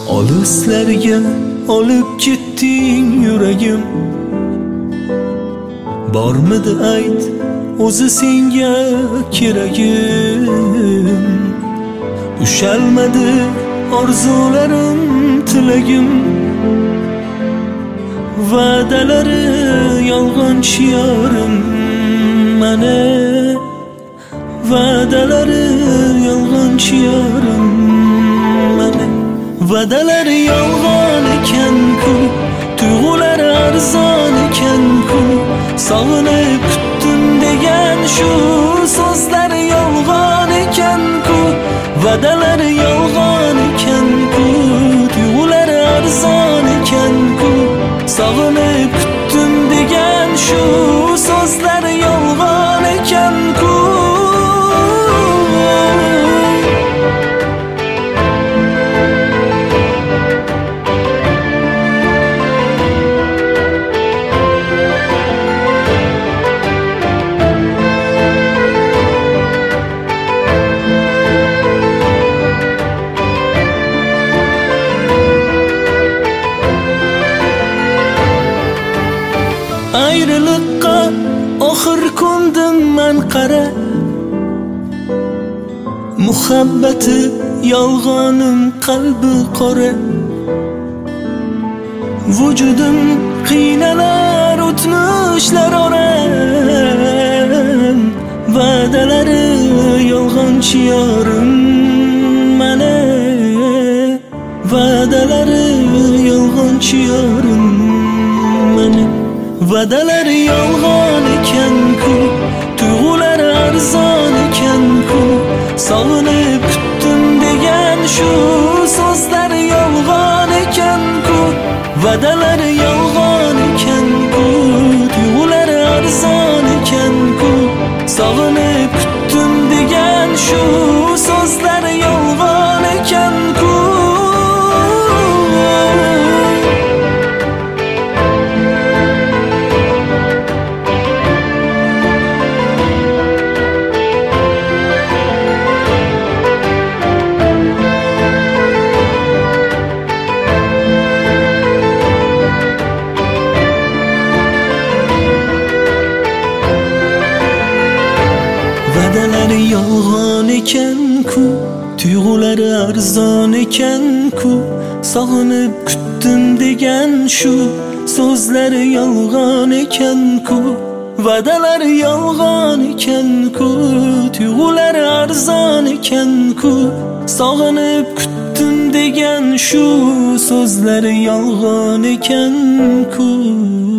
Olislarga olib ketding yuragim, bormidi ayt o'zi senga keragim. Ushalmadi orzularim, tilagim, va'dalari yolg'onchi yorim mana, va'dalari yolg'onchi yorim mana. Va'dalari yolg'on ekan-ku, tuyg'ulari arzon ekan-ku, sog'inib kutdim degan shu so'zlari yolg'on ekan-ku. Va'dalari yolg'on ekan-ku, tuyg'ulari arzon ekan-ku, sog'inib kutdim degan shu so'zlari yolg'on ekan-ku. Ayriliqqa oxir ko'ndim men qara, muhabbati yolg'onim qalbi qora. Vujudim qiynalar o'tmishlar oram, va'dalari yolg'onchi yorim mana, va'dalari yolg'onchi yorim mana. Va'dalari yolg'on ekan-ku, tuyg'ulari arzon ekan-ku, sog'inib kutdim degan shu so'zlari yolg'on ekan-ku. Va'dalari yolg'on ekan-ku, tuyg'ulari arzon ekan-ku, sog'inib kutdim degan shu so'zlari yolg'on ekan-ku. Va'dalari yolg'on ekan-ku, tuyg'ulari arzon ekan-ku, sog'inib kutdim degan shu so'zlari yolg'on ekan-ku. Va'dalari yolg'on ekan-ku, tuyg'ulari arzon ekan-ku, sog'inib kutdim degan shu so'zlari yolg'on ekan-ku.